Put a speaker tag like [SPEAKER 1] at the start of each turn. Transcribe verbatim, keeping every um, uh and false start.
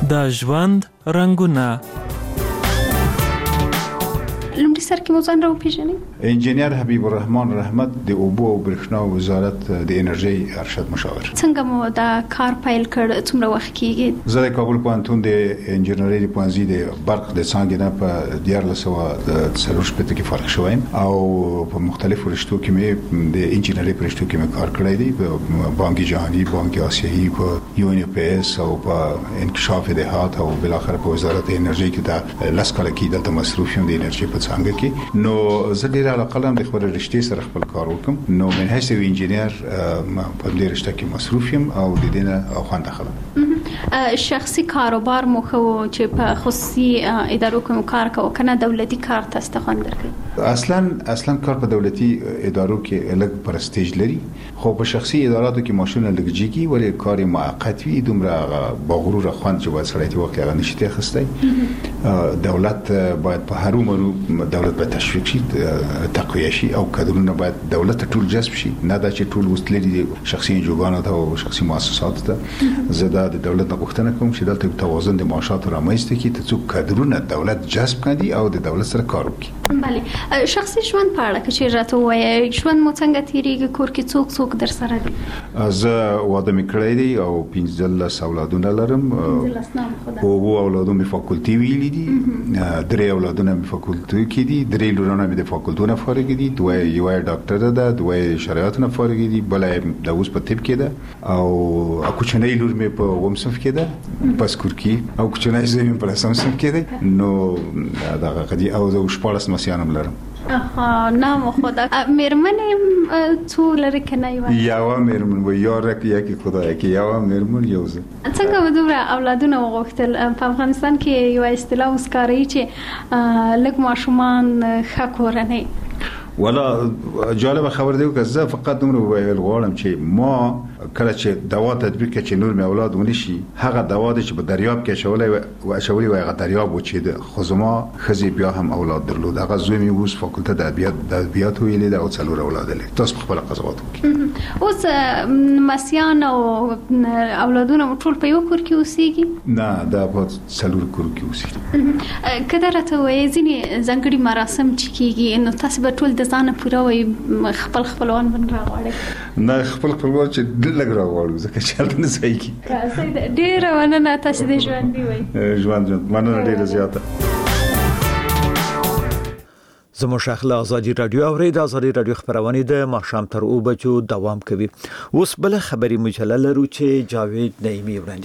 [SPEAKER 1] د ژوند رنګونه.
[SPEAKER 2] لومړی سر کې مو ځان راوپېژنئ.
[SPEAKER 3] انجینر حبیب الرحمن رحمت د اوبو او برېښنا وزارت د انرژي ارشد مشاور.
[SPEAKER 2] څنګه مو دا کار پیل کړ؟ څومره وخت کېږي؟
[SPEAKER 3] زه د کابل پوهنتون د انجینرۍ د پوهنځي د برق د څانګې نه په دیارلس سوه څلور شپېته کې فارغ شوی یم او په مختلفو رشتو کې مې د انجینرۍ په رشتو کې مې کار کړی دی، په بانک جهانی، بانک آسیایي، په یو ان پی اس او په انکشاف دهات او بالاخره په وزارت انرژي کې د لس کاله کې دلته مصروف یم د انرژي په څانګه کې. نو زه ډېر علاقه لرم د خپل رشتې سره خپل کار وکم. نو من حیث یو انجینر په دې رشته کې مصروف یم او د دې نه خوند اخلم.
[SPEAKER 2] شخصي کاروبار مو خو چې په خصوصي ادارو کې کار کوو کنه دولتي کار تاسو ته خوند درکوي؟
[SPEAKER 3] اصلا اصلا کار په دولتي ادارو کې لږ پرستیج لري، خو په شخصي اداراتو کې ماشونه لږ جګي ولې کار موقت وي، دومره باغرور خوند چې باید سړی ته وخت هغه نشي ته خسته. دولت باید په هر عمر دولت باید تشویق شي، تقویه شي او کادرونه باید دولت ټول جذب شي، نه دا چې ټول وستلې شخصي انجوګانو ته او شخصي مؤسساتو ته. زه د دولت نه غوښتنه کوم چې دلته توازن د معاشاتو رامنځته کړي ته څو کادرونه دولت جذب کړي او د دولت سره کار وکړي.
[SPEAKER 2] بله، شخصي ژوند په اړه کې چې راته وایي ژوند مو څنګه تیریږي؟ کور کې څوک څوک در سره دي؟
[SPEAKER 3] زه واده مې کړی دی او پنځلس اولادونه لرم. اووه اولادونه مې فاکولتي ویلي دي، درې اولادونه مې فاکولتي کې دي، درې لورونه مې د فاکولتو نه فارغ دي، دوه یو ډاکټر ده، دوه شرایط نه فارغ دي، بل د اوس په طب کې ده او کوچنۍ لور مې په اووم صنف کې ده پسکور کې او کوچنۍ زوی مې په لسم صنف کې ده. نو دغه قضیه او زه شپاړس مسیانم لرم.
[SPEAKER 2] آها، نام خدا. مېرمن څو لري کنه؟
[SPEAKER 3] یو مېرمن و یا رک یکی خدای کې یو مېرمن یو زه.
[SPEAKER 2] څنګه به دومره اولادونه وغوښتل؟ په افغانستان کې یو اصطلاح اوس کاروي چې لږ ماشومان ښه کورنۍ.
[SPEAKER 3] ولا جالب خبر دی که زه فقط دومره ویل غواړم چې ما کله چې دوا تطبیق کړي چې نور مې اولاد ونشي، هغه دوا چې په دریاب کې شولې او اچولې وای هغه دریاب و چې خو زما خزي بیا هم اولاد درلود. هغه زوی مې اوس فاکولته د ادبیات د ادبیات ویلې د او څلور اولاد لري. تاسو خپل قضاوت وکړئ.
[SPEAKER 2] اوس مسیان او اولادونه ټول په یو کور کې اوسېږي؟
[SPEAKER 3] نه، دا په څلور کور کې اوسېږي.
[SPEAKER 2] کله راته وایي ځینې ځانګړي مراسم چې کېږي نو تاسو به ټول د ځانه پوره وایي خپل خپلوان باندې راغواړئ؟
[SPEAKER 3] نه، خپل خپلوان چې لږ راغواړو ځکه چې هلته نه ځای کېږي.
[SPEAKER 2] ډېره مننه، تاسو د ژوندي وایي.
[SPEAKER 3] ژوند ژوند مننه ډېره زیاته.
[SPEAKER 4] زموږ شاخله ازادي رادیو اوري د ازادي رادیو خبرونه د ماښام تر اوه بجو دوام کوي. اوس بل خبري مجله لرو چې جاوید نعیمی وړاندې